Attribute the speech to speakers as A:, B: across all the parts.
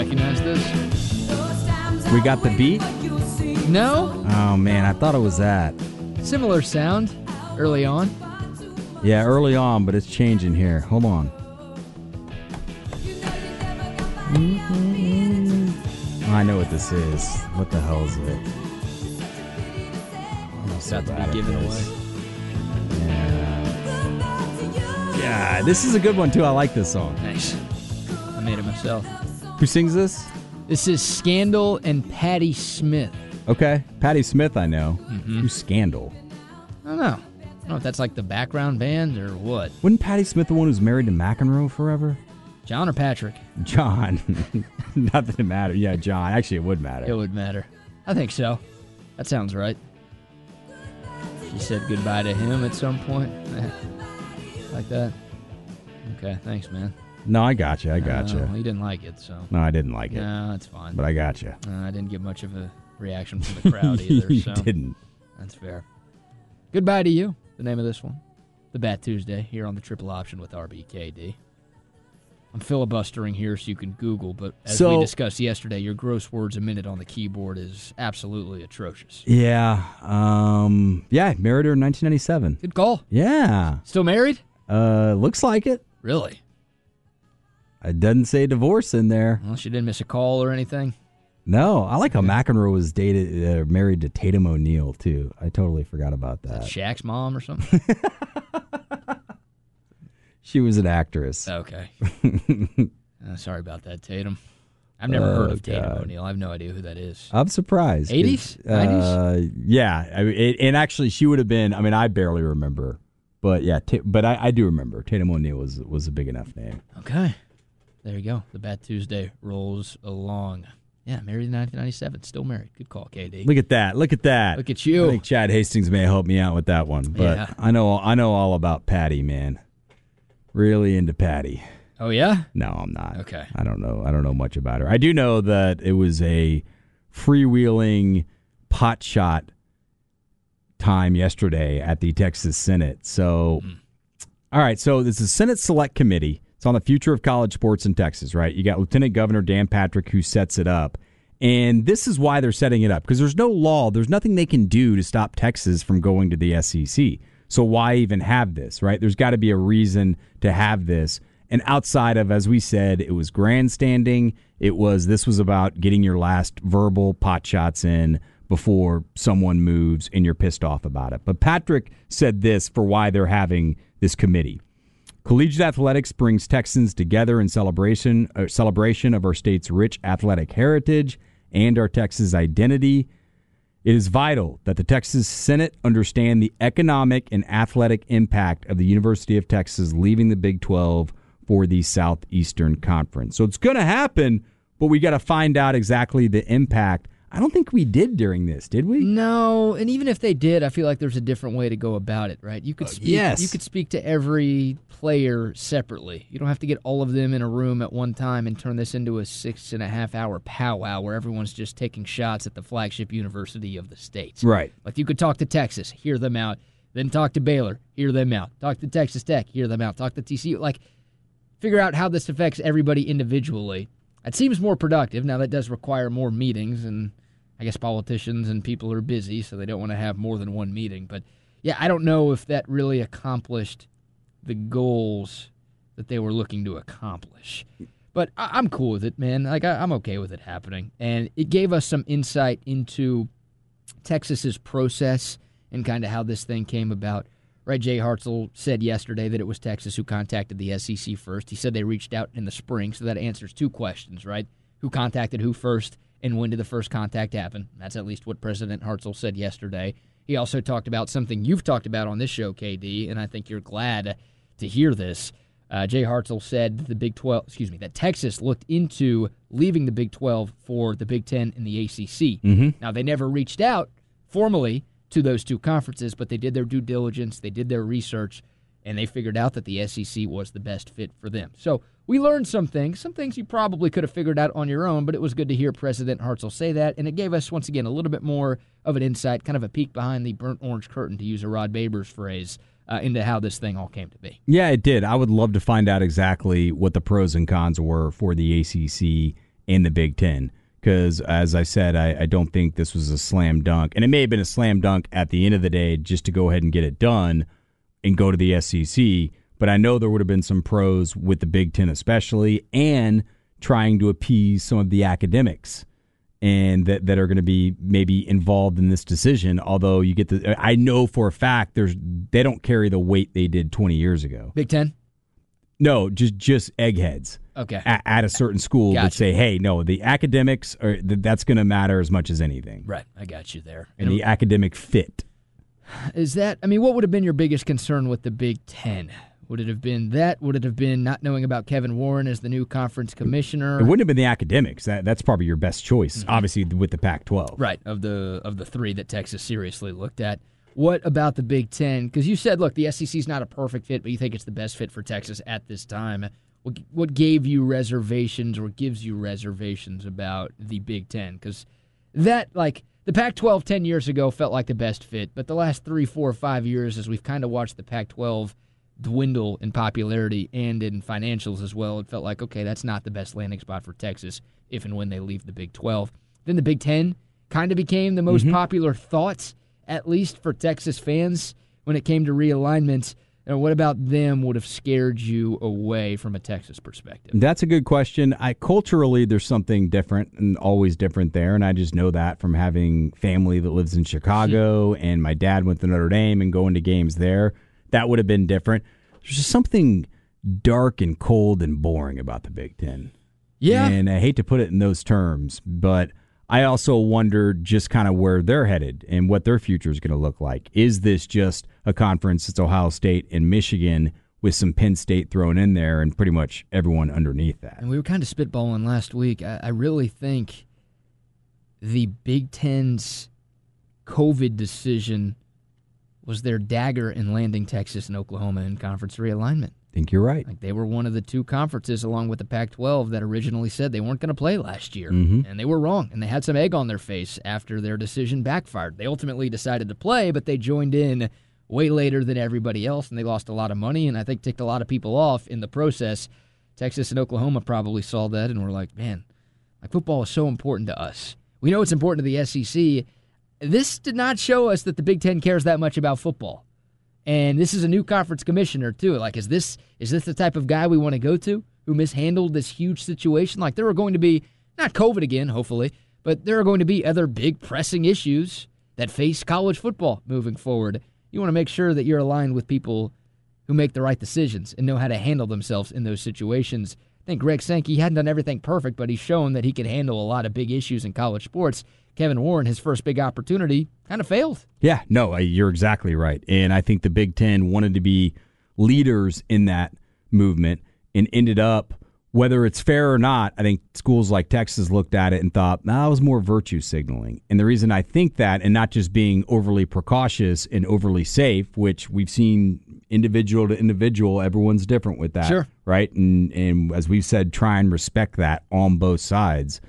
A: recognize this?
B: We got the beat?
A: No?
B: Oh, man, I thought it was that.
A: Similar sound early on.
B: Yeah, early on, but it's changing here. Hold on. I know what this is. What the hell is it?
A: It's about to be given away.
B: Yeah, this is a good one, too. I like this song.
A: Nice. I made it myself.
B: Who sings this?
A: This is Scandal and Patti Smith.
B: Okay. Patti Smith, I know.
A: Mm-hmm.
B: Who's Scandal?
A: I don't know. I don't know if that's like the background band or what.
B: Wasn't Patti Smith the one who's married to McEnroe forever?
A: John or Patrick?
B: John. Nothing to matter. Yeah, John. Actually, it would matter.
A: It would matter. I think so. That sounds right. She said goodbye to him at some point. Like that. Okay, thanks, man.
B: No, I got you. I got you.
A: He didn't like it, so.
B: No, I didn't like it.
A: No, that's fine.
B: But I got you.
A: I didn't get much of a reaction from the crowd either.
B: You
A: so.
B: didn't.
A: That's fair. Goodbye to you, the name of this one. The Bat Tuesday, here on the Triple Option with RBKD. I'm filibustering here so you can Google, but as we discussed yesterday, your gross words a minute on the keyboard is absolutely atrocious.
B: Yeah. Yeah, married her in 1997.
A: Good call.
B: Yeah.
A: Still married?
B: Looks like it.
A: Really?
B: It doesn't say divorce in there.
A: Well, she didn't miss a call or anything?
B: No. I like how McEnroe was married to Tatum O'Neal, too. I totally forgot about that.
A: Is that Shaq's mom or something?
B: She was an actress.
A: Okay. Sorry about that, Tatum. I've never heard of Tatum O'Neal. I have no idea who that is.
B: I'm surprised.
A: 80s? 90s?
B: Yeah. And actually, she would have been, I barely remember. But yeah, but I do remember. Tatum O'Neal was a big enough name.
A: Okay. There you go. The Bat Tuesday rolls along. Yeah, married in 1997. Still married. Good call, KD.
B: Look at that. Look at that.
A: Look at you.
B: I think Chad Hastings may help me out with that one. But
A: yeah.
B: I know all about Patty, man. Really into Patty.
A: Oh, yeah?
B: No, I'm not.
A: Okay.
B: I don't know much about her. I do know that it was a freewheeling pot shot time yesterday at the Texas Senate. So, all right, so this is Senate Select Committee. It's on the future of college sports in Texas, right? You got Lieutenant Governor Dan Patrick who sets it up. And this is why they're setting it up, because there's no law. There's nothing they can do to stop Texas from going to the SEC. So why even have this, right? There's got to be a reason to have this. And outside of, as we said, it was grandstanding. This was about getting your last verbal pot shots in before someone moves and you're pissed off about it. But Patrick said this for why they're having this committee. Collegiate athletics brings Texans together in celebration of our state's rich athletic heritage and our Texas identity. It is vital that the Texas Senate understand the economic and athletic impact of the University of Texas leaving the Big 12 for the Southeastern Conference. So it's going to happen, but we got to find out exactly the impact. I don't think we did during this, did we?
A: No, and even if they did, I feel like there's a different way to go about it, right? You could speak, You could speak to every player separately. You don't have to get all of them in a room at one time and turn this into a 6.5-hour powwow where everyone's just taking shots at the flagship university of the state.
B: Right.
A: Like you could talk to Texas, hear them out, then talk to Baylor, hear them out. Talk to Texas Tech, hear them out. Talk to TCU. Like, figure out how this affects everybody individually. It seems more productive. Now, that does require more meetings, and I guess politicians and people are busy, so they don't want to have more than one meeting. But, yeah, I don't know if that really accomplished the goals that they were looking to accomplish. But I'm cool with it, man. Like, I'm okay with it happening. And it gave us some insight into Texas's process and kind of how this thing came about. Right, Jay Hartzell said yesterday that it was Texas who contacted the SEC first. He said they reached out in the spring, so that answers two questions, right? Who contacted who first, and when did the first contact happen? That's at least what President Hartzell said yesterday. He also talked about something you've talked about on this show, KD, and I think you're glad to hear this. Jay Hartzell said that Texas looked into leaving the Big 12 for the Big 10 and the ACC.
B: Mm-hmm.
A: Now, they never reached out formally to those two conferences, but they did their due diligence, they did their research, and they figured out that the SEC was the best fit for them. So we learned some things you probably could have figured out on your own, but it was good to hear President Hartzell say that, and it gave us, once again, a little bit more of an insight, kind of a peek behind the burnt orange curtain, to use a Rod Babers phrase, into how this thing all came to be.
B: Yeah, it did. I would love to find out exactly what the pros and cons were for the ACC and the Big Ten. Because, as I said, I don't think this was a slam dunk. And it may have been a slam dunk at the end of the day just to go ahead and get it done and go to the SEC. But I know there would have been some pros with the Big Ten especially, and trying to appease some of the academics and that are going to be maybe involved in this decision. Although I know for a fact they don't carry the weight they did 20 years ago.
A: Big Ten?
B: No, just eggheads.
A: Okay.
B: At a certain school
A: Gotcha.
B: would say, hey, no, the academics that's going to matter as much as anything.
A: Right, I got you there.
B: And the academic fit.
A: What would have been your biggest concern with the Big Ten? Would it have been that? Would it have been not knowing about Kevin Warren as the new conference commissioner?
B: It wouldn't have been the academics. That's probably your best choice, obviously, with the Pac-12.
A: Right, of the three that Texas seriously looked at. What about the Big Ten? Because you said, look, the SEC's not a perfect fit, but you think it's the best fit for Texas at this time. What gave you reservations or gives you reservations about the Big Ten? Because the Pac-12 10 years ago felt like the best fit, but the last 3, 4, 5 years, as we've kind of watched the Pac-12 dwindle in popularity and in financials as well, it felt like, okay, that's not the best landing spot for Texas if and when they leave the Big 12. Then the Big 10 kind of became the most popular thought, at least for Texas fans, when it came to realignment. And what about them would have scared you away from a Texas perspective?
B: That's a good question. Culturally, there's something different and always different there, and I just know that from having family that lives in Chicago, and my dad went to Notre Dame and going to games there. That would have been different. There's just something dark and cold and boring about the Big Ten.
A: Yeah.
B: And I hate to put it in those terms, but I also wonder just kind of where they're headed and what their future is going to look like. Is this just a conference that's Ohio State and Michigan with some Penn State thrown in there and pretty much everyone underneath that?
A: And we were kind of spitballing last week. I really think the Big Ten's COVID decision was their dagger in landing Texas and Oklahoma in conference realignment.
B: I think you're right.
A: Like, they were one of the two conferences, along with the Pac-12, that originally said they weren't going to play last year. And they were wrong, and they had some egg on their face after their decision backfired. They ultimately decided to play, but they joined in way later than everybody else, and they lost a lot of money, and I think ticked a lot of people off in the process. Texas and Oklahoma probably saw that and were like, man, like, football is so important to us. We know it's important to the SEC. This did not show us that the Big Ten cares that much about football. And this is a new conference commissioner, too. Like, is this the type of guy we want to go to who mishandled this huge situation? Like, there are going to be, not COVID again, hopefully, but there are going to be other big pressing issues that face college football moving forward. You want to make sure that you're aligned with people who make the right decisions and know how to handle themselves in those situations. I think Greg Sankey hadn't done everything perfect, but he's shown that he can handle a lot of big issues in college sports. Kevin Warren, his first big opportunity, kind of failed.
B: Yeah, no, you're exactly right. And I think the Big Ten wanted to be leaders in that movement and ended up, whether it's fair or not, I think schools like Texas looked at it and thought, that was more virtue signaling. And the reason I think that, and not just being overly precautious and overly safe, which we've seen individual to individual, everyone's different with that.
A: Sure.
B: Right? And as we've said, try and respect that on both sides.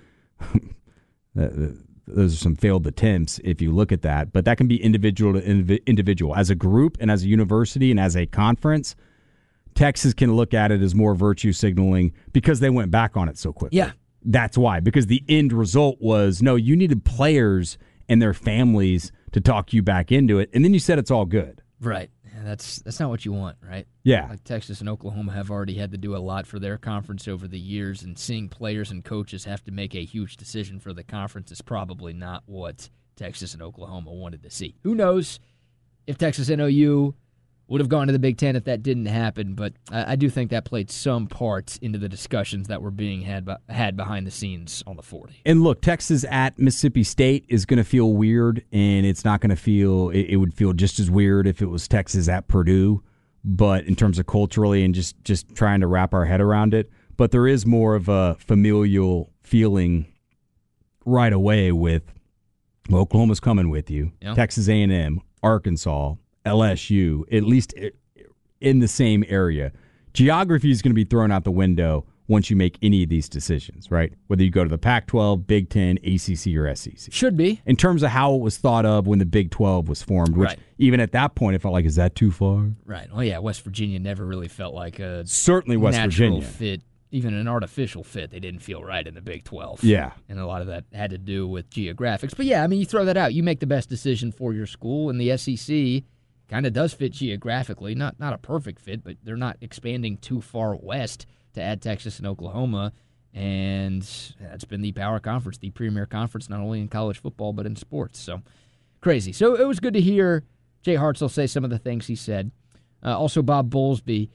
B: Those are some failed attempts if you look at that. But that can be individual to individual. As a group and as a university and as a conference, Texas can look at it as more virtue signaling because they went back on it so quickly.
A: Yeah.
B: That's why. Because the end result was, no, you needed players and their families to talk you back into it. And then you said it's all good.
A: Right. That's not what you want, right?
B: Yeah.
A: Like, Texas and Oklahoma have already had to do a lot for their conference over the years, and seeing players and coaches have to make a huge decision for the conference is probably not what Texas and Oklahoma wanted to see. Who knows if Texas and OU would have gone to the Big Ten if that didn't happen, but I do think that played some part into the discussions that were being had behind the scenes on the 40.
B: And look, Texas at Mississippi State is going to feel weird, and it's not going to feel, it would feel just as weird if it was Texas at Purdue, but in terms of culturally and just trying to wrap our head around it. But there is more of a familial feeling right away with, well, Oklahoma's coming with you,
A: yeah.
B: Texas A&M, Arkansas, LSU, at least in the same area. Geography is going to be thrown out the window once you make any of these decisions, right? Whether you go to the Pac-12, Big Ten, ACC, or SEC.
A: Should be.
B: In terms of how it was thought of when the Big 12 was formed, which even at that point, it felt like, is that too far?
A: Right. Well, yeah, West Virginia never really felt like a
B: certainly West
A: natural
B: Virginia
A: fit even an artificial fit. They didn't feel right in the Big 12.
B: Yeah.
A: And a lot of that had to do with geographics. But yeah, I mean, you throw that out. You make the best decision for your school, and the SEC kind of does fit geographically. Not a perfect fit, but they're not expanding too far west to add Texas and Oklahoma. And it's been the power conference, the premier conference, not only in college football, but in sports. So crazy. So it was good to hear Jay Hartzell say some of the things he said. Also, Bob Bowlesby.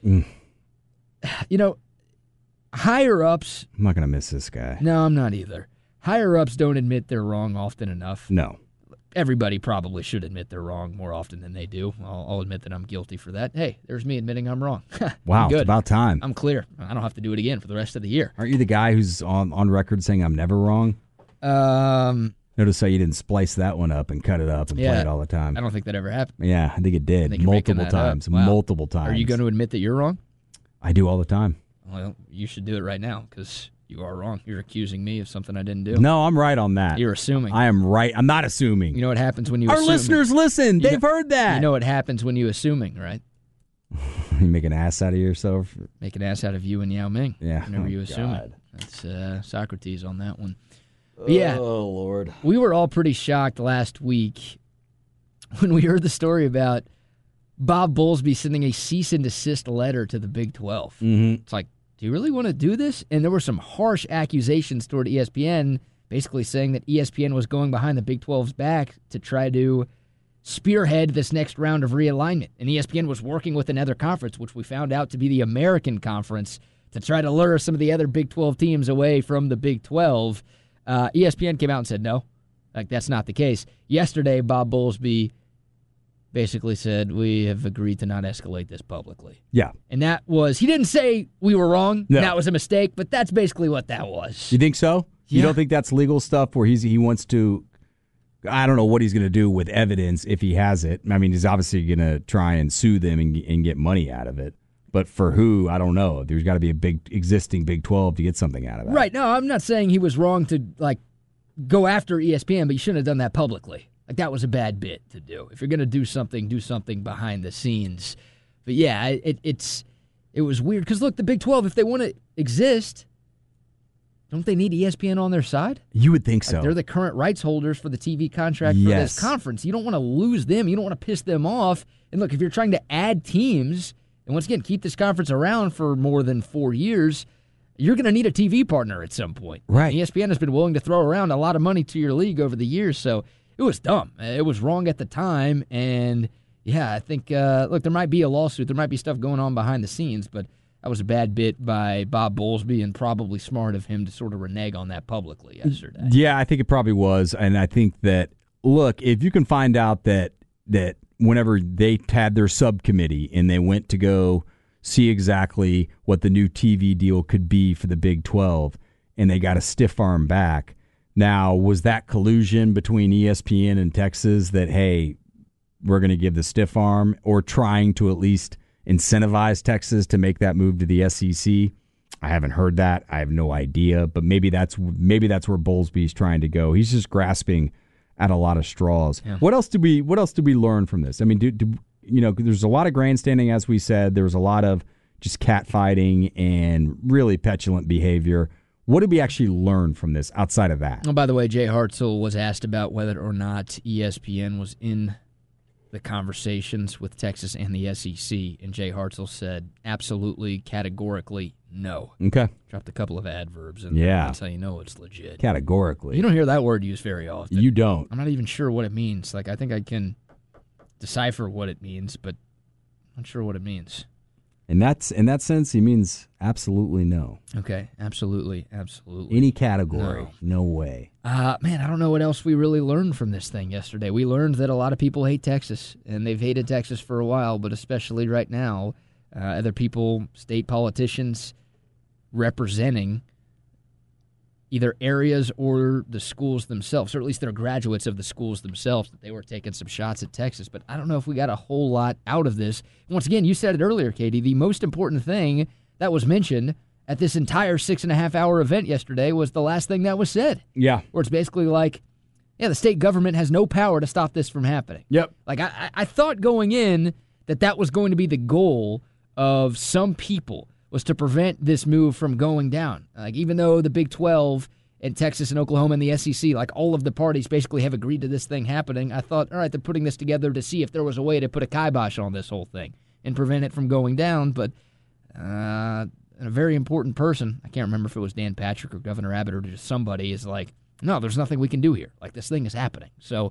A: You know, higher-ups...
B: I'm not going to miss this guy.
A: No, I'm not either. Higher-ups don't admit they're wrong often enough.
B: No.
A: Everybody probably should admit they're wrong more often than they do. I'll admit that I'm guilty for that. Hey, there's me admitting I'm wrong.
B: Wow,
A: good.
B: It's about time.
A: I'm clear. I don't have to do it again for the rest of the year.
B: Aren't you the guy who's on record saying I'm never wrong? Notice how you didn't splice that one up and cut it up and play it all the time.
A: I don't think that ever happened.
B: Yeah, I think it did. Multiple times.
A: Wow.
B: Multiple times.
A: Are you going to admit that you're wrong?
B: I do all the time.
A: Well, you should do it right now because you are wrong. You're accusing me of something I didn't do.
B: No, I'm right on that.
A: You're assuming.
B: I am right. I'm not assuming.
A: You know what happens when you
B: Our
A: assume?
B: listeners listen. They've heard that.
A: You know what happens when you assuming, right?
B: You make an ass out of yourself.
A: Make an ass out of you and Yao Ming.
B: Yeah.
A: Whenever you assume
B: God.
A: it. That's Socrates on that one. But yeah.
B: Oh, Lord.
A: We were all pretty shocked last week when we heard the story about Bob Bowlesby sending a cease and desist letter to the Big 12.
B: Mm-hmm.
A: It's like, do you really want to do this? And there were some harsh accusations toward ESPN, basically saying that ESPN was going behind the Big 12's back to try to spearhead this next round of realignment. And ESPN was working with another conference, which we found out to be the American Conference, to try to lure some of the other Big 12 teams away from the Big 12. ESPN came out and said no, like that's not the case. Yesterday, Bob Bowlesby basically said, we have agreed to not escalate this publicly.
B: Yeah.
A: And that was, he didn't say we were wrong,
B: no.
A: That was a mistake, but that's basically what that was.
B: You think so?
A: Yeah.
B: You don't think that's legal stuff where he wants to, I don't know what he's going to do with evidence if he has it. I mean, he's obviously going to try and sue them and get money out of it. But for who, I don't know. There's got to be a big existing Big 12 to get something out of that.
A: Right. No, I'm not saying he was wrong to go after ESPN, but you shouldn't have done that publicly. Like, that was a bad bit to do. If you're going to do something behind the scenes. But yeah, it was weird. Because look, the Big 12, if they want to exist, don't they need ESPN on their side?
B: You would think so.
A: They're the current rights holders for the TV contract for this conference. You don't want to lose them. You don't want to piss them off. And look, if you're trying to add teams, and once again, keep this conference around for more than 4 years, you're going to need a TV partner at some point.
B: Right.
A: And ESPN has been willing to throw around a lot of money to your league over the years, so it was dumb. It was wrong at the time, and yeah, I think, look, there might be a lawsuit. There might be stuff going on behind the scenes, but that was a bad bit by Bob Bowlesby and probably smart of him to sort of renege on that publicly yesterday.
B: Yeah, I think it probably was, and I think that, look, if you can find out that whenever they had their subcommittee and they went to go see exactly what the new TV deal could be for the Big 12, and they got a stiff arm back. Now, was that collusion between ESPN and Texas that, hey, we're going to give the stiff arm, or trying to at least incentivize Texas to make that move to the SEC? I haven't heard that. I have no idea, but maybe that's where Bowlesby's trying to go. He's just grasping at a lot of straws. Yeah. What else do we learn from this? I mean, there's a lot of grandstanding, as we said. There was a lot of just catfighting and really petulant behavior. What did we actually learn from this outside of that?
A: Oh, by the way, Jay Hartzell was asked about whether or not ESPN was in the conversations with Texas and the SEC, and Jay Hartzell said absolutely, categorically, no.
B: Okay.
A: Dropped a couple of adverbs, and that's how you know it's legit.
B: Categorically.
A: You don't hear that word used very often.
B: You don't.
A: I'm not even sure what it means. Like, I think I can decipher what it means, but I'm not sure what it means.
B: In that sense, he means absolutely no.
A: Okay, absolutely.
B: Any category, no way.
A: Man, I don't know what else we really learned from this thing yesterday. We learned that a lot of people hate Texas, and they've hated Texas for a while, but especially right now, other people, state politicians, representing either areas or the schools themselves, or at least they're graduates of the schools themselves, that they were taking some shots at Texas. But I don't know if we got a whole lot out of this. Once again, you said it earlier, Katie, the most important thing that was mentioned at this entire 6.5-hour event yesterday was the last thing that was said.
B: Yeah.
A: Where it's basically like, yeah, the state government has no power to stop this from happening.
B: Yep.
A: Like, I thought going in that was going to be the goal of some people, was to prevent this move from going down. Like, even though the Big 12 and Texas and Oklahoma and the SEC, like all of the parties basically have agreed to this thing happening, I thought, all right, they're putting this together to see if there was a way to put a kibosh on this whole thing and prevent it from going down. But a very important person, I can't remember if it was Dan Patrick or Governor Abbott or just somebody, is like, no, there's nothing we can do here. Like, this thing is happening. So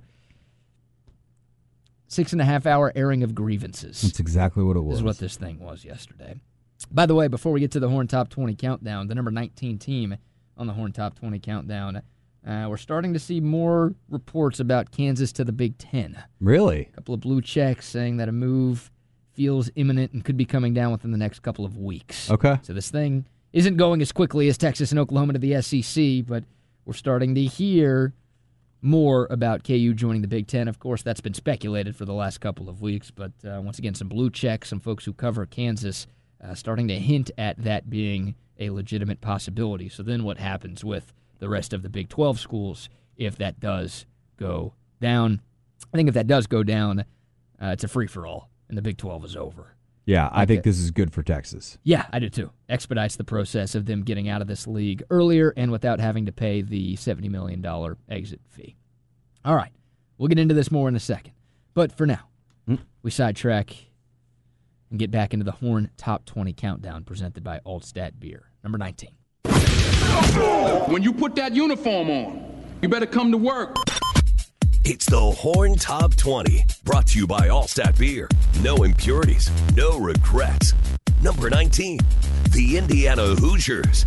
A: 6.5-hour airing of grievances.
B: That's exactly what it was.
A: Is what this thing was yesterday. By the way, before we get to the Horn Top 20 countdown, the number 19 team on the Horn Top 20 countdown, we're starting to see more reports about Kansas to the Big Ten.
B: Really?
A: A couple of blue checks saying that a move feels imminent and could be coming down within the next couple of weeks.
B: Okay.
A: So this thing isn't going as quickly as Texas and Oklahoma to the SEC, but we're starting to hear more about KU joining the Big Ten. Of course, that's been speculated for the last couple of weeks, but once again, some blue checks, some folks who cover Kansas starting to hint at that being a legitimate possibility. So then what happens with the rest of the Big 12 schools if that does go down? I think if that does go down, it's a free-for-all, and the Big 12 is over.
B: Yeah, I think this is good for Texas.
A: Yeah, I do too. Expedites the process of them getting out of this league earlier and without having to pay the $70 million exit fee. All right, we'll get into this more in a second. But for now, we sidetrack and get back into the Horn Top 20 countdown presented by Altstat Beer. Number 19.
C: When you put that uniform on, you better come to work.
D: It's the Horn Top 20, brought to you by Allstat Beer. No impurities, no regrets. Number 19, the Indiana Hoosiers.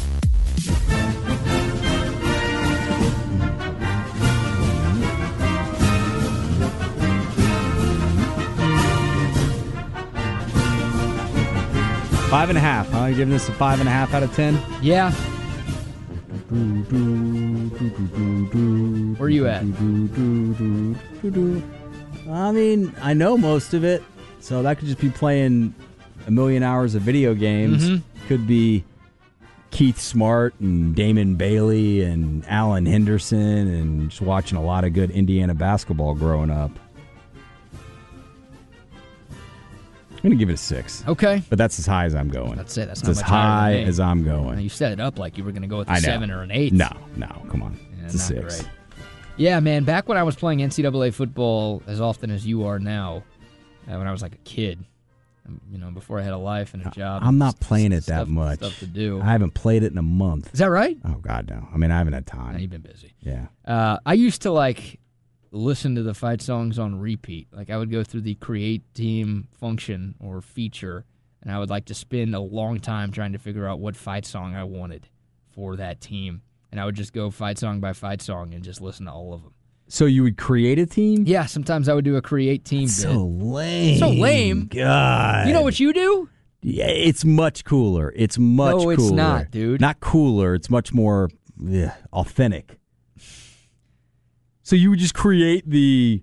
B: Five and a half, huh? You giving this a 5.5 out of 10?
A: Yeah. Where you at?
B: I mean, I know most of it, so that could just be playing a million hours of video games. Could be Keith Smart and Damon Bailey and Alan Henderson and just watching a lot of good Indiana basketball growing up. I'm going to give it a 6.
A: Okay.
B: But that's as high as I'm going.
A: Let's say that's
B: as high as I'm going.
A: You set it up like you were going to go with a 7 or an 8.
B: No, come on.
A: Yeah,
B: it's a 6.
A: Great. Yeah, man, back when I was playing NCAA football as often as you are now, when I was like a kid, before I had a life and a job.
B: I'm not playing it that much.
A: Stuff to do.
B: I haven't played it in a month.
A: Is that right?
B: Oh, God, no. I mean, I haven't had time.
A: No, you've been busy.
B: Yeah.
A: I used to, listen to the fight songs on repeat. Like, I would go through the create team function or feature, and I would like to spend a long time trying to figure out what fight song I wanted for that team. And I would just go fight song by fight song and just listen to all of them.
B: So you would create a team?
A: Yeah, sometimes I would do a create team bit.
B: So lame.
A: So lame.
B: God.
A: You know what you do?
B: Yeah, it's much cooler. It's much cooler.
A: No, it's not, dude.
B: Not cooler. It's much more authentic. So you would just create the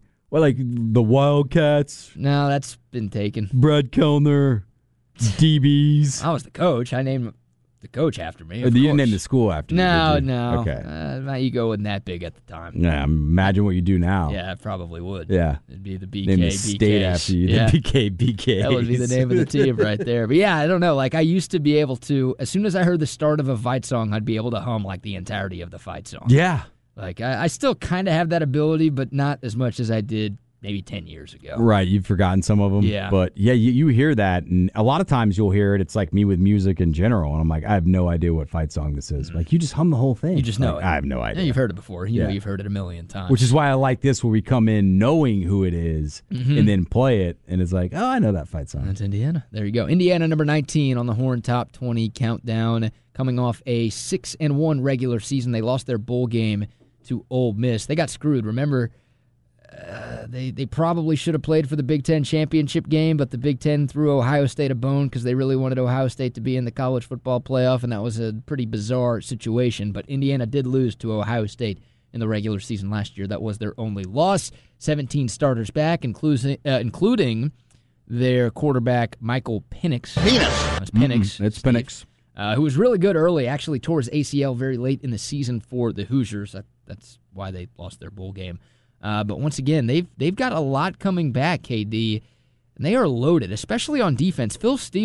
B: Wildcats?
A: No, that's been taken.
B: Brad Kellner, DBs.
A: I was the coach. I named the coach after me.
B: You didn't name the school after you, did you?
A: No.
B: Okay.
A: My ego wasn't that big at the time.
B: Yeah, imagine what you do now.
A: Yeah, I probably would.
B: Yeah.
A: It'd be the BK,
B: name the
A: BKs.
B: state after you.
A: Yeah.
B: The BK.
A: That would be the name of the team right there. But yeah, I don't know. Like, I used to be able to, as soon as I heard the start of a fight song, I'd be able to hum the entirety of the fight song.
B: Yeah.
A: Like, I still kind of have that ability, but not as much as I did maybe 10 years ago.
B: Right, you've forgotten some of them.
A: Yeah.
B: But yeah, you hear that, and a lot of times you'll hear it. It's like me with music in general, and I'm like, I have no idea what fight song this is. Like, you just hum the whole thing.
A: You just know it.
B: I have no idea.
A: Yeah, you've heard it before. You
B: Yeah.
A: know you've heard it a million times.
B: Which is why I like this, where we come in knowing who it is, and then play it, and it's like, oh, I know that fight song.
A: That's Indiana. There you go. Indiana, number 19 on the Horn Top 20 countdown, coming off a 6-1 regular season. They lost their bowl game to Ole Miss. They got screwed. Remember, they probably should have played for the Big Ten championship game, but the Big Ten threw Ohio State a bone because they really wanted Ohio State to be in the college football playoff, and that was a pretty bizarre situation. But Indiana did lose to Ohio State in the regular season last year. That was their only loss. 17 starters back, including their quarterback, Michael Penix. It's Penix.
B: It's Penix.
A: Who was really good early, actually tore his ACL very late in the season for the Hoosiers. That's why they lost their bowl game. But once again, they've got a lot coming back, KD, and they are loaded, especially on defense. Phil Steele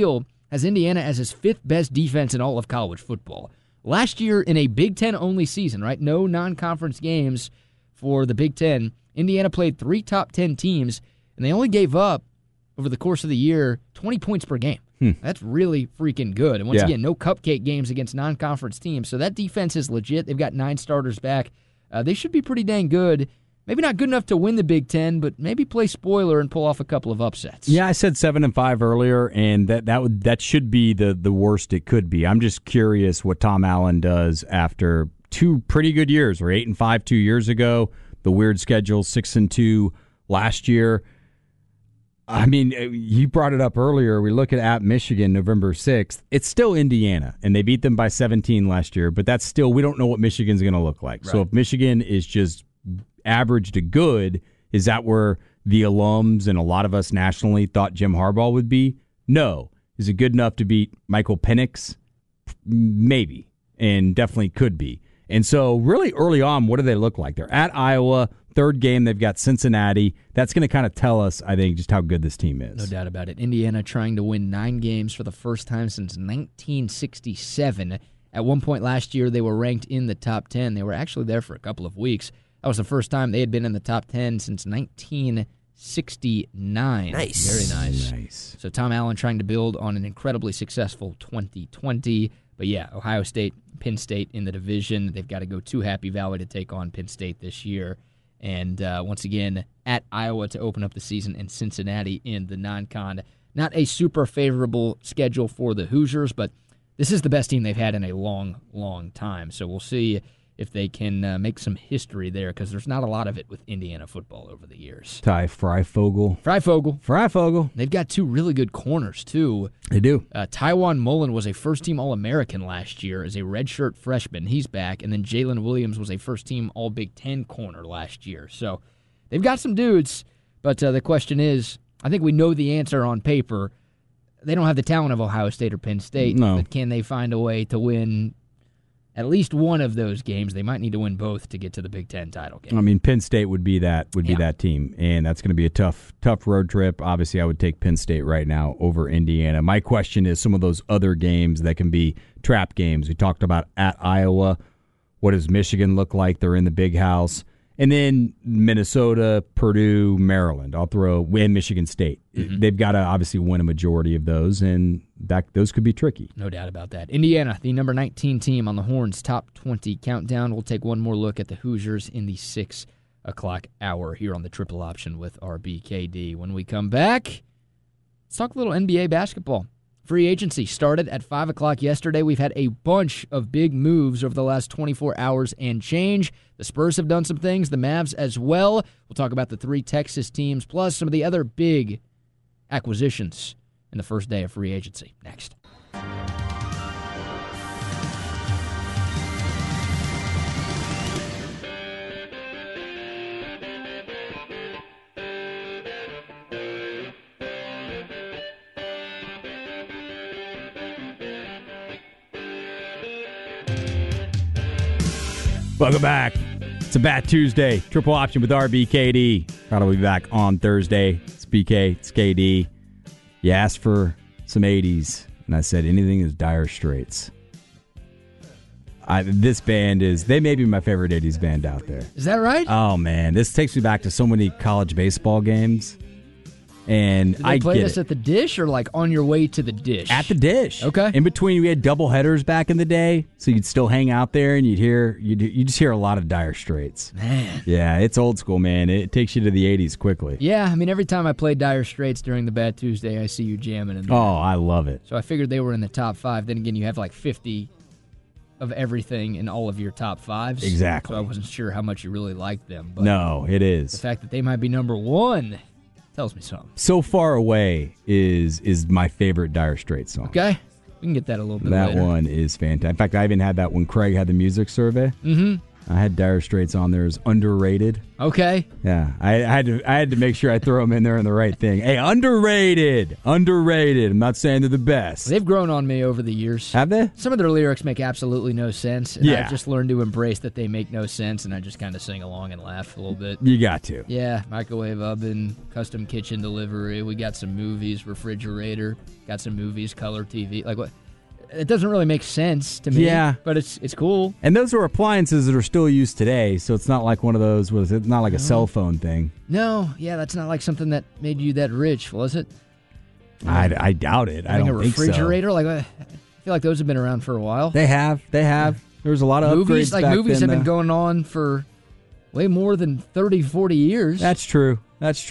A: has Indiana as his 5th best defense in all of college football. Last year, in a Big Ten-only season, right, no non-conference games for the Big Ten, Indiana played 3 top 10 teams, and they only gave up, over the course of the year, 20 points per game. That's really freaking good. And once again, no cupcake games against non-conference teams, so that defense is legit. They've got 9 starters back. They should be pretty dang good. Maybe not good enough to win the Big Ten, but maybe play spoiler and pull off a couple of upsets.
B: Yeah, I said 7-5 earlier, and that should be the worst it could be. I'm just curious what Tom Allen does after 2 pretty good years. Or 8-5 2 years ago, the weird schedule, 6-2 last year. I mean, you brought it up earlier. We look at Michigan, November 6th. It's still Indiana, and they beat them by 17 last year, but that's still, we don't know what Michigan's going to look like. Right. So if Michigan is just average to good, is that where the alums and a lot of us nationally thought Jim Harbaugh would be? No. Is it good enough to beat Michael Penix? Maybe, and definitely could be. And so really early on, what do they look like? They're at Iowa. 3rd game, they've got Cincinnati. That's going to kind of tell us, I think, just how good this team is.
A: No doubt about it. Indiana trying to win 9 games for the first time since 1967. At one point last year, they were ranked in the top 10. They were actually there for a couple of weeks. That was the first time they had been in the top 10 since 1969.
E: Nice.
A: Very nice. So Tom Allen trying to build on an incredibly successful 2020. But yeah, Ohio State, Penn State in the division. They've got to go to Happy Valley to take on Penn State this year. And once again, at Iowa to open up the season, and Cincinnati in the non-con. Not a super favorable schedule for the Hoosiers, but this is the best team they've had in a long, long time. So we'll see if they can make some history there, because there's not a lot of it with Indiana football over the years.
B: Ty Freifogel.
A: They've got 2 really good corners, too.
B: They do.
A: Tywan Mullen was a first-team All-American last year as a redshirt freshman. He's back. And then Jalen Williams was a first-team All-Big Ten corner last year. So they've got some dudes, but the question is, I think we know the answer on paper. They don't have the talent of Ohio State or Penn State, but can they find a way to win at least one of those games? They might need to win both to get to the Big Ten title game.
B: I mean, Penn State would be that team, and that's going to be a tough road trip. Obviously, I would take Penn State right now over Indiana. My question is some of those other games that can be trap games. We talked about at Iowa. What does Michigan look like? They're in the Big House. And then Minnesota, Purdue, Maryland. I'll throw in Michigan State. Mm-hmm. They've got to obviously win a majority of those, and those could be tricky.
A: No doubt about that. Indiana, the number 19 team on the Horns' top 20 countdown. We'll take one more look at the Hoosiers in the 6 o'clock hour here on the Triple Option with RBKD. When we come back, let's talk a little NBA basketball. Free agency started at 5 o'clock yesterday. We've had a bunch of big moves over the last 24 hours and change. The Spurs have done some things, the Mavs as well. We'll talk about the 3 Texas teams, plus some of the other big acquisitions in the first day of free agency. Next.
B: Welcome back. It's a Bat Tuesday. Triple Option with RBKD. Proud to be back on Thursday. It's BK. It's KD. You asked for some 80s, and I said anything is Dire Straits. This band they may be my favorite 80s band out there.
A: Is that right?
B: Oh, man. This takes me back to so many college baseball games. And
A: Did they play this at the Dish or like on your way to the Dish?
B: At the Dish.
A: Okay.
B: In between, we had double headers back in the day, so you'd still hang out there and you just hear a lot of Dire Straits.
A: Man.
B: Yeah, it's old school, man. It takes you to the 80s quickly.
A: Yeah, I mean, every time I play Dire Straits during the Bad Tuesday, I see you jamming in there.
B: Oh, I love it.
A: So I figured they were in the top 5. Then again, you have like 50 of everything in all of your top 5s.
B: Exactly.
A: So I wasn't sure how much you really liked them. But
B: no, it is.
A: The fact that they might be number 1 tells me something.
B: So Far Away is my favorite Dire Straits song.
A: Okay. We can get that a little bit later.
B: That one is fantastic. In fact, I even had that when Craig had the music survey.
A: Mm-hmm.
B: I had Dire Straits on there as underrated.
A: Okay.
B: Yeah, I had to make sure I throw them in there in the right thing. Hey, underrated. I'm not saying they're the best.
A: They've grown on me over the years.
B: Have they?
A: Some of their lyrics make absolutely no sense, and
B: Yeah.
A: I've just learned to embrace that they make no sense, and I just kind of sing along and laugh a little bit.
B: You got to.
A: Yeah, microwave oven, custom kitchen delivery. We got some movies, refrigerator. Got some movies, color TV. Like what? It doesn't really make sense to me.
B: Yeah.
A: But it's cool.
B: And those are appliances that are still used today, so it's not like one of those. It's not like a cell phone thing.
A: No, yeah, that's not like something that made you that rich, was it?
B: I doubt it. I
A: Having
B: don't
A: a
B: think so.
A: refrigerator, like I feel like those have been around for a while.
B: They have. There's a lot of
A: Movies,
B: upgrades
A: like
B: back
A: movies
B: then,
A: have been
B: though.
A: going on for way more than 30, 40 years.
B: That's true.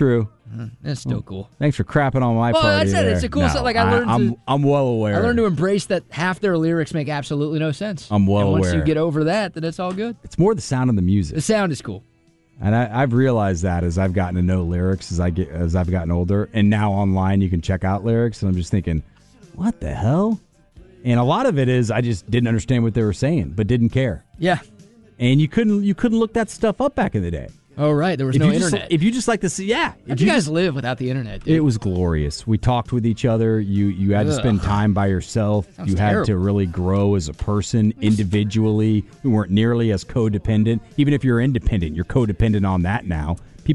A: That's still cool.
B: Thanks for crapping on my
A: Well,
B: party.
A: that's it. It's
B: there.
A: a cool
B: No,
A: stuff. Like, I learned
B: I'm well aware.
A: I learned to embrace that half their lyrics make absolutely no sense.
B: I'm well
A: and once
B: aware.
A: you get over that, then it's all good.
B: It's more the sound of the
A: The
B: music,
A: sound is cool.
B: and I've realized that as I've gotten to know lyrics as I've gotten older, and now online you can check out lyrics, and I'm just thinking, what the hell? And a lot of it is I just didn't understand what they were saying, but didn't care.
A: Yeah.
B: And you couldn't look that stuff up back in the day.
A: Oh, right. There was no internet.
B: If you just like to see, yeah.
A: How'd you guys live without the internet, dude?
B: It was glorious. We talked with each other. You had to spend time by yourself.
A: Sounds
B: You had
A: terrible.
B: to really grow as a person individually. We weren't nearly as codependent. Even if you're independent, you're codependent on that now.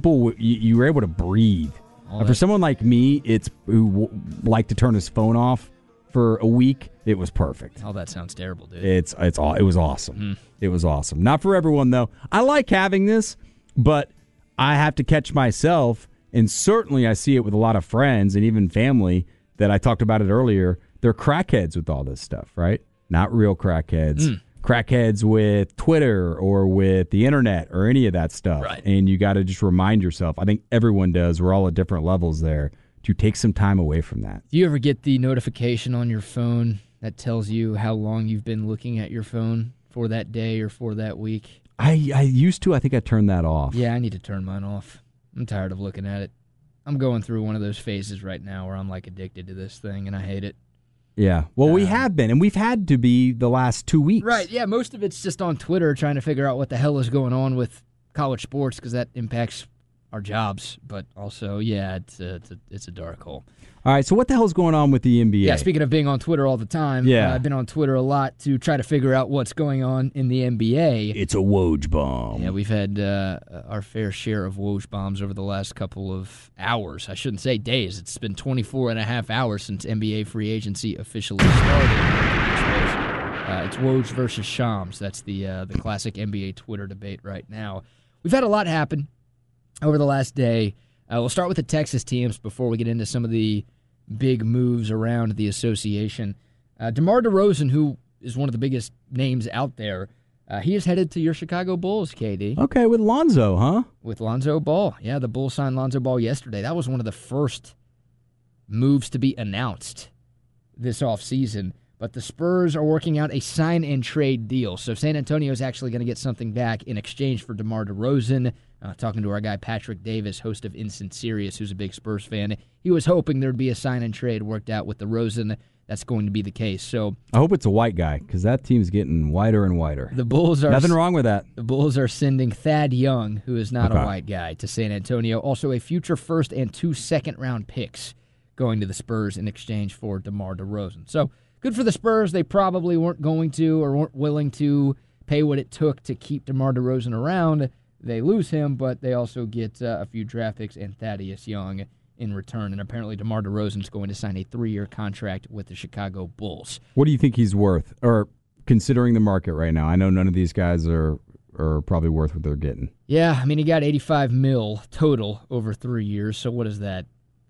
B: You were able to breathe. For someone like me, who liked to turn his phone off for a week, it was perfect.
A: Oh, that sounds terrible, dude.
B: It was awesome. It was awesome. Not for everyone though. I like having this, but I have to catch myself, and certainly I see it with a lot of friends and even family that I talked about it earlier. They're crackheads with all this stuff, right? Not real crackheads. Crackheads with Twitter or with the internet or any of that stuff.
A: Right.
B: And you got to just remind yourself. I think everyone does. We're all at different levels there. To take some time away from that.
A: Do you ever get the notification on your phone that tells you how long you've been looking at your phone for that day or for that week?
B: I used to. I think I turned that off.
A: Yeah, I need to turn mine off. I'm tired of looking at it. I'm going through one of those phases right now where I'm like addicted to this thing and I hate it.
B: Yeah. Well, we have been, and we've had to be the last 2 weeks.
A: Right, yeah, most of it's just on Twitter trying to figure out what the hell is going on with college sports because that impacts our jobs, but also, yeah, it's a dark hole.
B: All right, so what the hell's going on with the NBA?
A: Yeah, speaking of being on Twitter all the time, I've been on Twitter a lot to try to figure out what's going on in the NBA.
B: It's a Woj bomb.
A: Yeah, we've had our fair share of Woj bombs over the last couple of hours. I shouldn't say days. It's been 24 and a half hours since NBA free agency officially started. It's Woj versus Shams. That's the classic NBA Twitter debate right now. We've had a lot happen over the last day. We'll start with the Texas teams before we get into some of the big moves around the association. DeMar DeRozan, who is one of the biggest names out there, he is headed to your Chicago Bulls, KD.
B: Okay, with Lonzo, huh?
A: With Lonzo Ball. Yeah, the Bulls signed Lonzo Ball yesterday. That was one of the first moves to be announced this offseason. But the Spurs are working out a sign-and-trade deal. So San Antonio is actually going to get something back in exchange for DeMar DeRozan. Talking to our guy Patrick Davis, host of Instant Sirius, who's a big Spurs fan. He was hoping there'd be a sign-and-trade worked out with DeRozan. That's going to be the case. So
B: I hope it's a white guy, because that team's getting whiter and whiter.
A: The Bulls are...
B: Nothing wrong with that.
A: The Bulls are sending Thad Young, who is not a white guy, to San Antonio. Also a future first and 2 second-round picks going to the Spurs in exchange for DeMar DeRozan. So good for the Spurs. They probably weren't going to or weren't willing to pay what it took to keep DeMar DeRozan around. They lose him, but they also get a few draft picks and Thaddeus Young in return. And apparently DeMar DeRozan is going to sign a 3-year contract with the Chicago Bulls.
B: What do you think he's worth, or considering the market right now? I know none of these guys are probably worth what they're getting.
A: Yeah, I mean, he got $85 million total over 3 years. So what is that?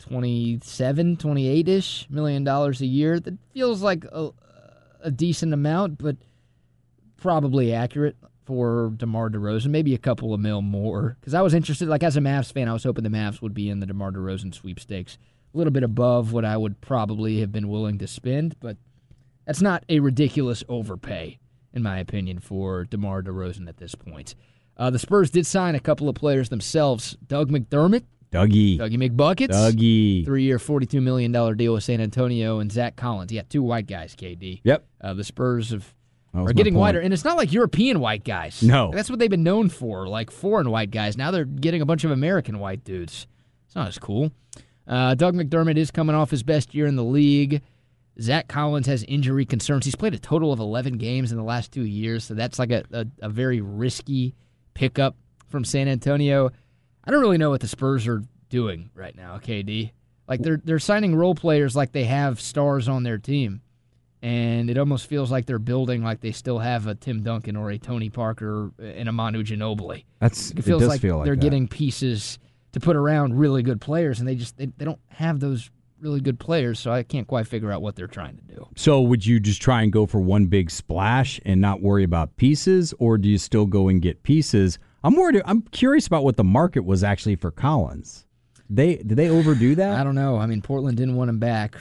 A: 28-ish million dollars a year. That feels like a decent amount, but probably accurate for DeMar DeRozan. Maybe a couple of mil more. Because I was interested, like as a Mavs fan, I was hoping the Mavs would be in the DeMar DeRozan sweepstakes. A little bit above what I would probably have been willing to spend, but that's not a ridiculous overpay, in my opinion, for DeMar DeRozan at this point. The Spurs did sign a couple of players themselves. Doug McDermott.
B: Dougie
A: McBuckets. 3-year, $42 million deal with San Antonio, and Zach Collins. Yeah, 2 white guys, KD.
B: Yep.
A: The Spurs have are getting whiter. And it's not like European white guys.
B: No.
A: That's what they've been known for, like foreign white guys. Now they're getting a bunch of American white dudes. It's not as cool. Doug McDermott is coming off his best year in the league. Zach Collins has injury concerns. He's played a total of 11 games in the last 2 years, so that's like a very risky pickup from San Antonio. I don't really know what the Spurs are doing right now, KD. Like they're signing role players like they have stars on their team, and it almost feels like they're building like they still have a Tim Duncan or a Tony Parker and a Manu Ginobili.
B: It feels like
A: they're getting pieces to put around really good players, and they don't have those really good players, so I can't quite figure out what they're trying to do.
B: So would you just try and go for one big splash and not worry about pieces, or do you still go and get pieces? I'm curious about what the market was actually for Collins. Did they overdo that?
A: I don't know. I mean, Portland didn't want him back.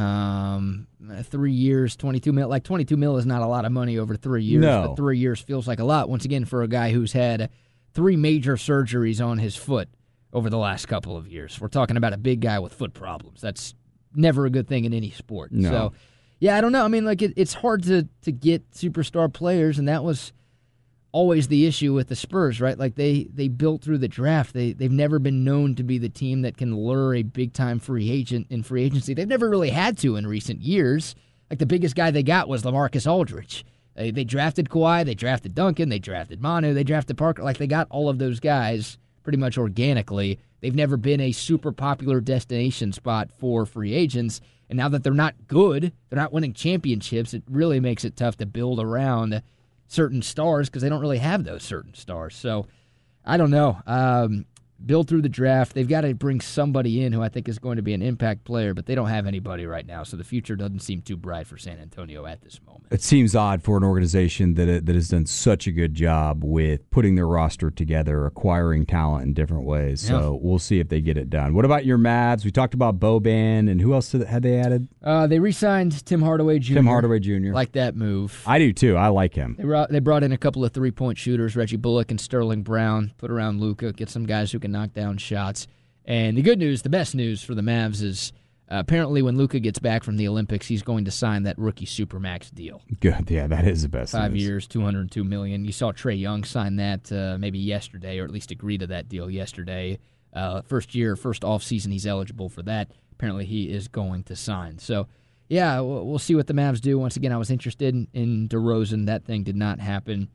A: 3 years, $22 million. Like $22 million is not a lot of money over 3 years, but 3 years feels like a lot. Once again, for a guy who's had 3 major surgeries on his foot over the last couple of years. We're talking about a big guy with foot problems. That's never a good thing in any sport.
B: No.
A: So, yeah, I don't know. I mean, like it's hard to get superstar players, and that was always the issue with the Spurs, right? Like they built through the draft. They've never been known to be the team that can lure a big-time free agent in free agency. They've never really had to in recent years. Like the biggest guy they got was LaMarcus Aldridge. They drafted Kawhi, they drafted Duncan, they drafted Manu, they drafted Parker. Like they got all of those guys pretty much organically. They've never been a super popular destination spot for free agents. And now that they're not good, they're not winning championships, it really makes it tough to build around certain stars because they don't really have those certain stars. So I don't know. Build through the draft. They've got to bring somebody in who I think is going to be an impact player, but they don't have anybody right now, so the future doesn't seem too bright for San Antonio at this moment.
B: It seems odd for an organization that has done such a good job with putting their roster together, acquiring talent in different ways. So we'll see if they get it done. What about your Mavs? We talked about Boban, and who else had they added?
A: They re-signed Tim Hardaway Jr. Like that move.
B: I do too. I like him.
A: They brought in a couple of three-point shooters, Reggie Bullock and Sterling Brown, put around Luka, get some guys who can knock down shots. And the good news, the best news for the Mavs is apparently when Luka gets back from the Olympics, he's going to sign that rookie Supermax deal.
B: Good. Yeah, that is the best
A: 5
B: news.
A: years, $202 million. You saw Trae Young sign that maybe yesterday, or at least agree to that deal yesterday. First offseason he's eligible for that. Apparently he is going to sign. So, yeah, we'll see what the Mavs do. Once again, I was interested in DeRozan. That thing did not happen.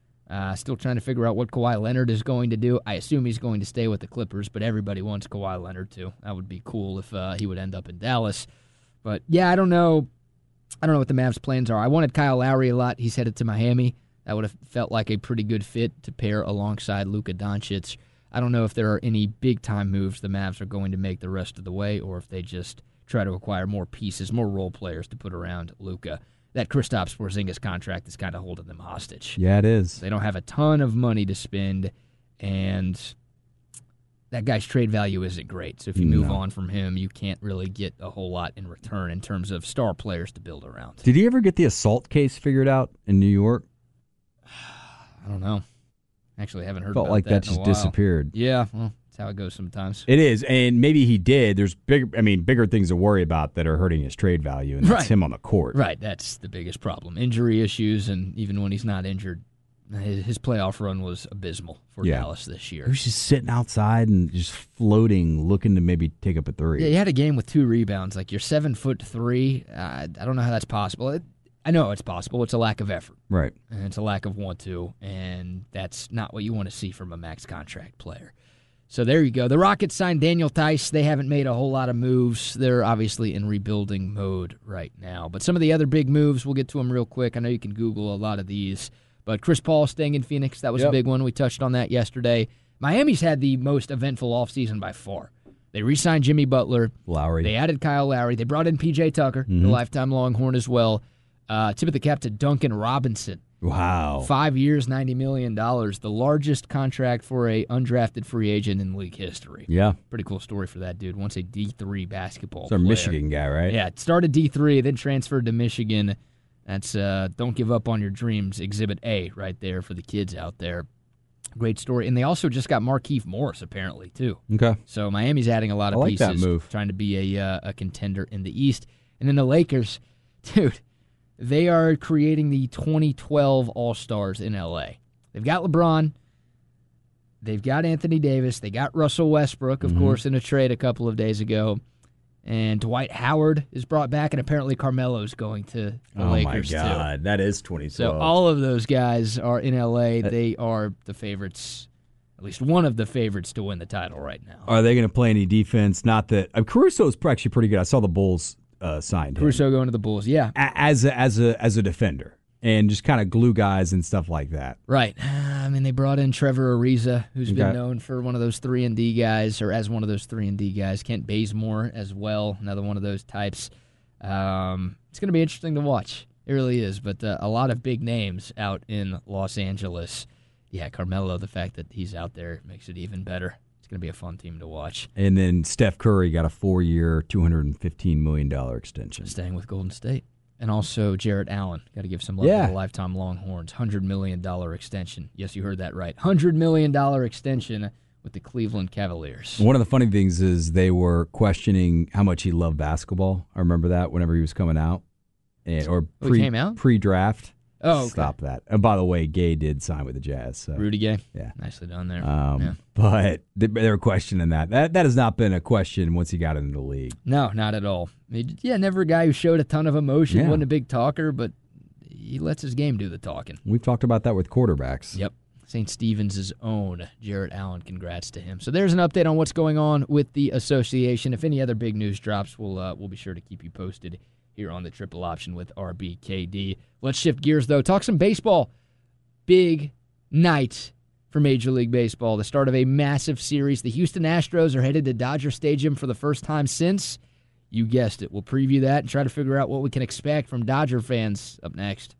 A: Still trying to figure out what Kawhi Leonard is going to do. I assume he's going to stay with the Clippers, but everybody wants Kawhi Leonard too. That would be cool if he would end up in Dallas. But, yeah, I don't know. I don't know what the Mavs' plans are. I wanted Kyle Lowry a lot. He's headed to Miami. That would have felt like a pretty good fit to pair alongside Luka Doncic. I don't know if there are any big-time moves the Mavs are going to make the rest of the way, or if they just try to acquire more pieces, more role players to put around Luka. That Kristaps Porzingis contract is kind of holding them hostage.
B: Yeah, it is.
A: They don't have a ton of money to spend, and that guy's trade value isn't great. So if you move on from him, you can't really get a whole lot in return in terms of star players to build around.
B: Did he ever get the assault case figured out in New York?
A: I don't know. Actually, I haven't heard
B: Felt
A: about
B: like
A: that
B: just
A: in a while.
B: disappeared.
A: Yeah, well, that's how it goes sometimes.
B: It is, and maybe he did. There's bigger things to worry about that are hurting his trade value, and that's him on the court.
A: Right, that's the biggest problem. Injury issues, and even when he's not injured, his playoff run was abysmal for Dallas this year.
B: He was just sitting outside and just floating, looking to maybe take up a three.
A: Yeah, he had a game with 2 rebounds. Like, you're 7'3". I don't know how that's possible. I know it's possible. It's a lack of effort.
B: Right.
A: And it's a lack of want-to, and that's not what you want to see from a max contract player. So there you go. The Rockets signed Daniel Tice. They haven't made a whole lot of moves. They're obviously in rebuilding mode right now. But some of the other big moves, we'll get to them real quick. I know you can Google a lot of these. But Chris Paul staying in Phoenix, that was a big one. We touched on that yesterday. Miami's had the most eventful offseason by far. They re-signed Jimmy Butler.
B: Lowry.
A: They added Kyle Lowry. They brought in P.J. Tucker, the lifetime Longhorn as well. Tip of the cap to Duncan Robinson.
B: Wow.
A: 5 years, $90 million. The largest contract for a undrafted free agent in league history.
B: Yeah.
A: Pretty cool story for that dude. Once a D3 basketball
B: player. Michigan guy, right?
A: Yeah, started D3, then transferred to Michigan. That's Don't Give Up on Your Dreams, Exhibit A right there for the kids out there. Great story. And they also just got Markieff Morris, apparently, too.
B: Okay.
A: So Miami's adding a lot of pieces.
B: That move.
A: Trying to be a contender in the East. And then the Lakers, dude, they are creating the 2012 All-Stars in L.A. They've got LeBron. They've got Anthony Davis. They got Russell Westbrook, of course, in a trade a couple of days ago. And Dwight Howard is brought back, and apparently Carmelo's going to the Lakers, too.
B: Oh, my God. That is 2012.
A: So all of those guys are in L.A. They are the favorites, at least one of the favorites to win the title right now.
B: Are they going to play any defense? Not that Caruso's actually pretty good. I saw the Bulls signed him.
A: Caruso going to the Bulls, yeah.
B: As a defender. And just kind of glue guys and stuff like that.
A: Right. I mean, they brought in Trevor Ariza, who's been known for one of those 3-and-D guys, or as one of those 3-and-D guys. Kent Bazemore as well, another one of those types. It's going to be interesting to watch. It really is. But a lot of big names out in Los Angeles. Yeah, Carmelo, the fact that he's out there makes it even better. It's going to be a fun team to watch.
B: And then Steph Curry got a 4-year, $215 million extension.
A: Staying with Golden State. And also Jarrett Allen. Got to give some love to the lifetime Longhorns. $100 million extension. Yes, you heard that right. $100 million extension with the Cleveland Cavaliers.
B: One of the funny things is they were questioning how much he loved basketball. I remember that whenever he was coming out. He
A: came out?
B: Pre-draft.
A: Oh, okay.
B: Stop that. And by the way, Gay did sign with the Jazz. So.
A: Rudy Gay?
B: Yeah.
A: Nicely done there. Yeah.
B: But they were questioning that. That has not been a question once he got into the league.
A: No, not at all. Never a guy who showed a ton of emotion, wasn't a big talker, but he lets his game do the talking.
B: We've talked about that with quarterbacks.
A: Yep. St. Stephen's' own Jarrett Allen. Congrats to him. So there's an update on what's going on with the association. If any other big news drops, we'll be sure to keep you posted here on the Triple Option with RBKD. Let's shift gears, though. Talk some baseball. Big night for Major League Baseball. The start of a massive series. The Houston Astros are headed to Dodger Stadium for the first time since, you guessed it. We'll preview that and try to figure out what we can expect from Dodger fans up next.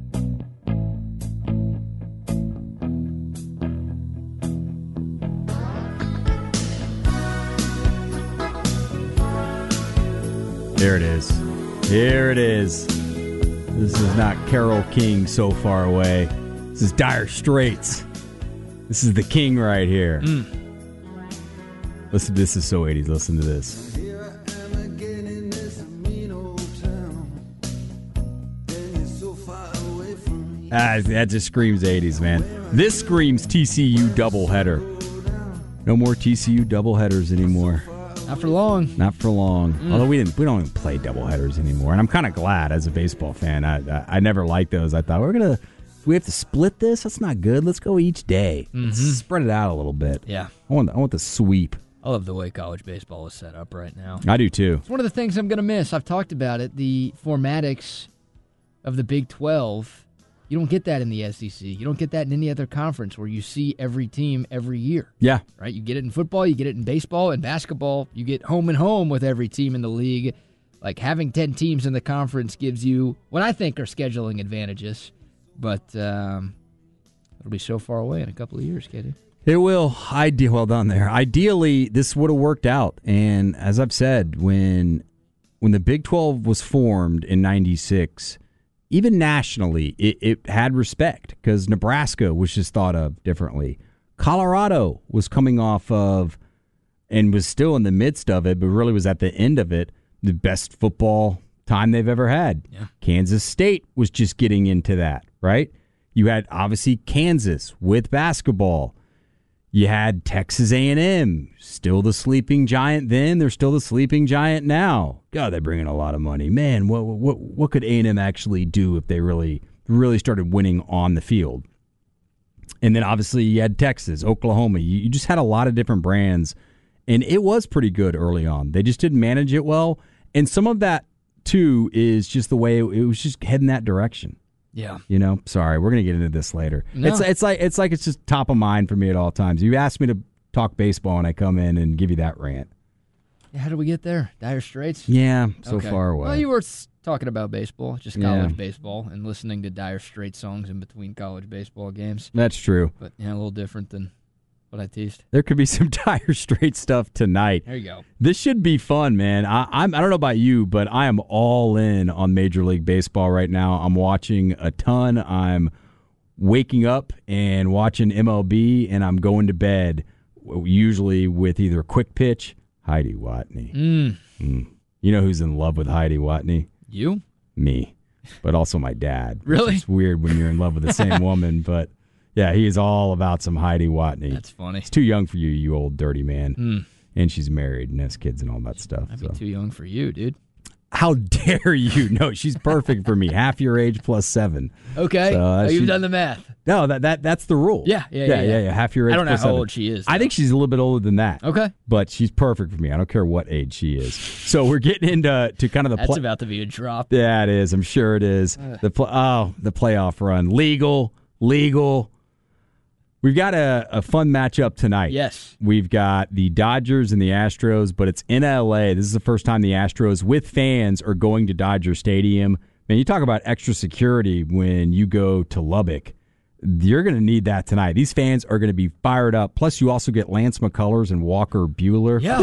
B: There it is. Here it is. This is not Carole King, So Far Away. This is Dire Straits. This is the king right here. Listen, this is so 80s. Listen to this. That just screams 80s, man. This screams TCU doubleheader. No more TCU doubleheaders anymore.
A: Not for long.
B: Not for long. Although we don't even play doubleheaders anymore, and I'm kind of glad as a baseball fan. I never liked those. I thought we have to split this. That's not good. Let's go each day. Let's spread it out a little bit.
A: Yeah,
B: I want the sweep.
A: I love the way college baseball is set up right now.
B: I do too.
A: It's one of the things I'm going to miss. I've talked about it. The formatics of the Big 12. You don't get that in the SEC. You don't get that in any other conference where you see every team every year.
B: Yeah.
A: Right? You get it in football, you get it in baseball, and basketball, you get home and home with every team in the league. Like, having 10 teams in the conference gives you what I think are scheduling advantages, but it'll be so far away in a couple of years, Katie.
B: It will. Well done there. Ideally, this would have worked out, and as I've said, when the Big 12 was formed in 96, even nationally, it had respect because Nebraska was just thought of differently. Colorado was coming off of, and was still in the midst of it, but really was at the end of it, the best football time they've ever had.
A: Yeah.
B: Kansas State was just getting into that, right? You had, obviously, Kansas with basketball. You had Texas A&M, still the sleeping giant then. They're still the sleeping giant now. God, they bring in a lot of money. Man, what could A&M actually do if they really started winning on the field? And then obviously you had Texas, Oklahoma. You just had a lot of different brands, and it was pretty good early on. They just didn't manage it well, and some of that too is just the way it was just heading that direction.
A: Yeah.
B: Sorry, we're going to get into this later.
A: No.
B: It's like it's just top of mind for me at all times. You ask me to talk baseball, and I come in and give you that rant.
A: Yeah, how did we get there? Dire Straits?
B: Yeah, so
A: Okay.
B: far away.
A: Well, you were talking about baseball, just college baseball, and listening to Dire Straits songs in between college baseball games.
B: That's true.
A: But a little different than what I teased.
B: There could be some Dire Straits stuff tonight.
A: There you go.
B: This should be fun, man. I don't know about you, but I am all in on Major League Baseball right now. I'm watching a ton. I'm waking up and watching MLB, and I'm going to bed, usually with either Quick Pitch, Heidi Watney. You know who's in love with Heidi Watney?
A: You?
B: Me. but also my dad.
A: Really?
B: It's weird when you're in love with the same woman, but yeah, he is all about some Heidi Watney.
A: That's funny.
B: He's too young for you, you old dirty man. And she's married and has kids and all that stuff.
A: I'd be too young for you, dude.
B: How dare you? No, she's perfect for me. Half your age plus 7.
A: Okay.
B: So,
A: You've done the math.
B: No, that's the rule.
A: Yeah.
B: Half your age.
A: I don't know
B: plus
A: how
B: 7.
A: old she is,
B: I think she's a little bit older than that.
A: Okay.
B: But she's perfect for me. I don't care what age she is. So we're getting into kind of the
A: That's about to be a drop.
B: Yeah, it is. I'm sure it is. The playoff run. Legal. We've got a fun matchup tonight.
A: Yes.
B: We've got the Dodgers and the Astros, but it's in L.A. This is the first time the Astros with fans are going to Dodger Stadium. Man, you talk about extra security when you go to Lubbock. You're going to need that tonight. These fans are going to be fired up. Plus, you also get Lance McCullers and Walker Buehler.
A: Yeah.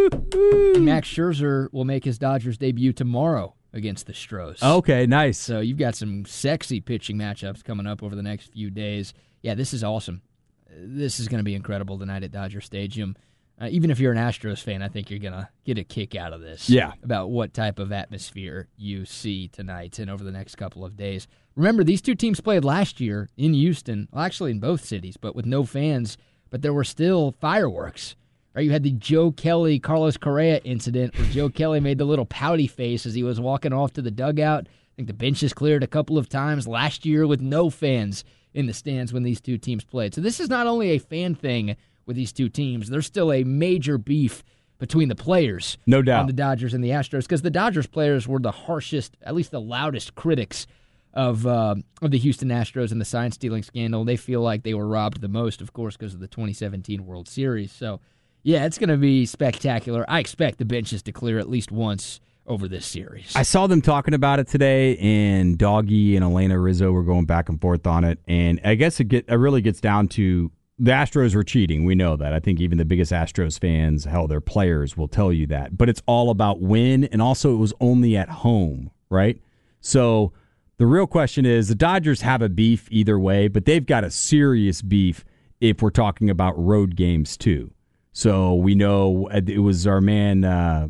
A: Max Scherzer will make his Dodgers debut tomorrow against the Stros.
B: Okay, nice.
A: So you've got some sexy pitching matchups coming up over the next few days. Yeah, this is awesome. This is going to be incredible tonight at Dodger Stadium. Even if you're an Astros fan, I think you're going to get a kick out of this.
B: Yeah.
A: About what type of atmosphere you see tonight and over the next couple of days. Remember, these two teams played last year in Houston, well, actually in both cities, but with no fans, but there were still fireworks. Right? You had the Joe Kelly, Carlos Correa incident where Joe Kelly made the little pouty face as he was walking off to the dugout. I think the benches cleared a couple of times last year with no fans in the stands when these two teams played. So this is not only a fan thing with these two teams, there's still a major beef between the players.
B: No doubt.
A: On the Dodgers and the Astros, because the Dodgers players were the harshest, at least the loudest critics of the Houston Astros and the sign-stealing scandal. They feel like they were robbed the most, of course, because of the 2017 World Series. So, yeah, it's going to be spectacular. I expect the benches to clear at least once over this series.
B: I saw them talking about it today, and Doggy and Elena Rizzo were going back and forth on it. And I guess it really gets down to the Astros were cheating. We know that. I think even the biggest Astros fans, hell, their players will tell you that. But it's all about win, and also it was only at home, right? So the real question is the Dodgers have a beef either way, but they've got a serious beef if we're talking about road games too. So we know it was our man.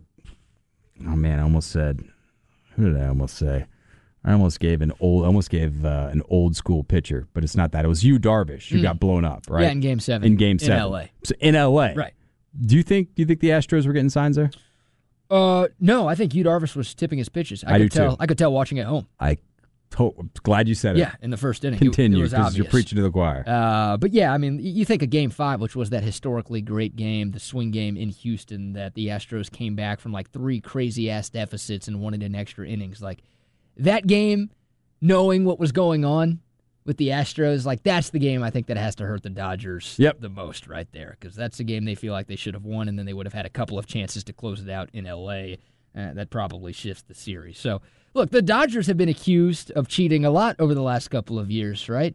B: I almost said. Who did I almost say? I almost gave an old school pitcher, but it's not that. It was Yu Darvish who got blown up, right?
A: Yeah, in Game 7.
B: In Game 7.
A: In L.A.
B: So in L.A.
A: Right.
B: Do you think the Astros were getting signs there?
A: No, I think Yu Darvish was tipping his pitches.
B: I do too.
A: I could tell watching at home.
B: Glad you said it.
A: Yeah, in the first inning.
B: Continue,
A: it was
B: because
A: obvious.
B: you're preaching to the choir.
A: But yeah, I mean, you think of Game 5, which was that historically great game, the swing game in Houston, that the Astros came back from like 3 crazy-ass deficits and won it in extra innings. Like, that game, knowing what was going on with the Astros, like, that's the game I think that has to hurt the Dodgers the most right there, because that's the game they feel like they should have won, and then they would have had a couple of chances to close it out in L.A. That probably shifts the series. So, look, the Dodgers have been accused of cheating a lot over the last couple of years, right?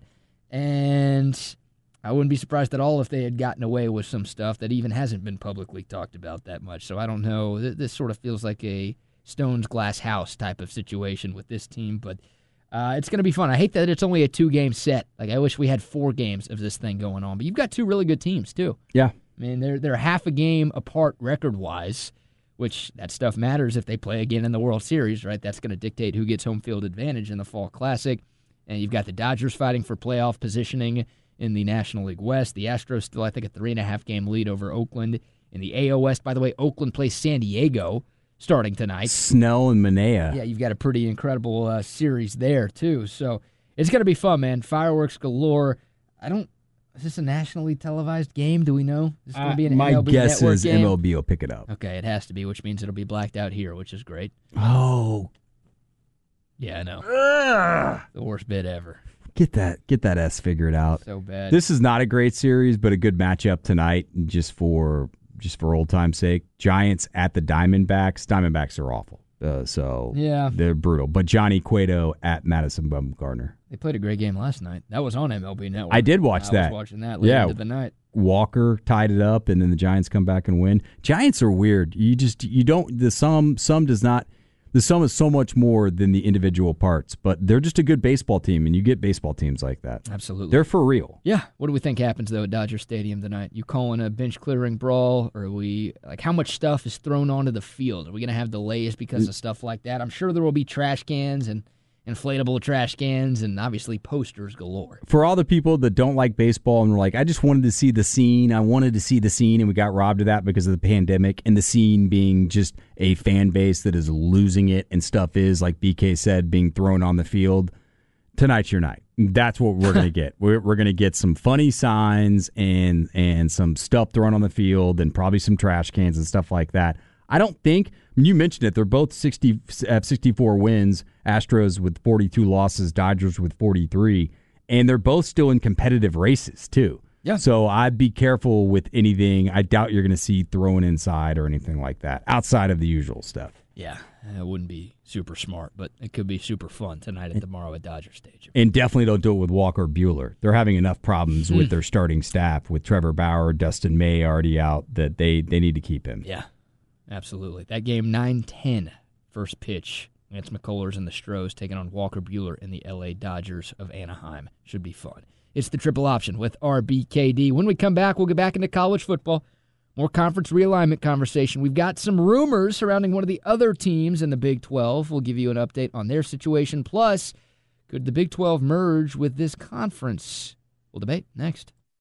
A: And I wouldn't be surprised at all if they had gotten away with some stuff that even hasn't been publicly talked about that much. So I don't know. This sort of feels like a Stone's glass house type of situation with this team, but it's going to be fun. I hate that it's only a 2-game set. Like, I wish we had 4 games of this thing going on. But you've got 2 really good teams, too.
B: Yeah.
A: I mean, they're half a game apart record-wise, which that stuff matters if they play again in the World Series, right? That's going to dictate who gets home field advantage in the Fall Classic. And you've got the Dodgers fighting for playoff positioning in the National League West. The Astros still, I think, a 3.5-game lead over Oakland. In the AL West, by the way, Oakland plays San Diego starting tonight.
B: Snell and Manaea.
A: Yeah, you've got a pretty incredible series there, too. So it's going to be fun, man. Fireworks galore. Is this a nationally televised game? Do we know? Is this going to be an
B: my
A: MLB
B: guess
A: network
B: is
A: game?
B: MLB will pick it up.
A: Okay, it has to be, which means it'll be blacked out here, which is great.
B: Oh,
A: Yeah, I know. The worst bit ever.
B: get that S figured out.
A: So bad.
B: This is not a great series, but a good matchup tonight, just for old time's sake. Giants at the Diamondbacks. Diamondbacks are awful. So
A: Yeah.
B: they're brutal. But Johnny Cueto at Madison Bumgarner.
A: They played a great game last night. That was on MLB Network.
B: I did watch that.
A: I was watching that late into the night.
B: Walker tied it up, and then the Giants come back and win. Giants are weird. The sum is so much more than the individual parts, but they're just a good baseball team, and you get baseball teams like that.
A: Absolutely.
B: They're for real.
A: Yeah. What do we think happens, though, at Dodger Stadium tonight? You calling a bench-clearing brawl, or how much stuff is thrown onto the field? Are we going to have delays because of stuff like that? I'm sure there will be trash cans and inflatable trash cans, and obviously posters galore.
B: For all the people that don't like baseball and were like, I just wanted to see the scene, and we got robbed of that because of the pandemic, and the scene being just a fan base that is losing it, and stuff is, like BK said, being thrown on the field. Tonight's your night. That's what we're going to get. We're going to get some funny signs and some stuff thrown on the field and probably some trash cans and stuff like that. I don't think, you mentioned it, they're both 64 wins, Astros with 42 losses, Dodgers with 43, and they're both still in competitive races, too.
A: Yeah.
B: So I'd be careful with anything. I doubt you're going to see thrown inside or anything like that, outside of the usual stuff.
A: Yeah, it wouldn't be super smart, but it could be super fun tonight and tomorrow at Dodger Stadium.
B: And definitely don't do it with Walker Buehler. They're having enough problems with their starting staff, with Trevor Bauer, Dustin May already out, that they need to keep him.
A: Yeah, absolutely. That game, 9-10, first pitch. Lance McCullers and the Stros taking on Walker Buehler and the L.A. Dodgers of Anaheim. Should be fun. It's the triple option with RBKD. When we come back, we'll get back into college football. More conference realignment conversation. We've got some rumors surrounding one of the other teams in the Big 12. We'll give you an update on their situation. Plus, could the Big 12 merge with this conference? We'll debate next.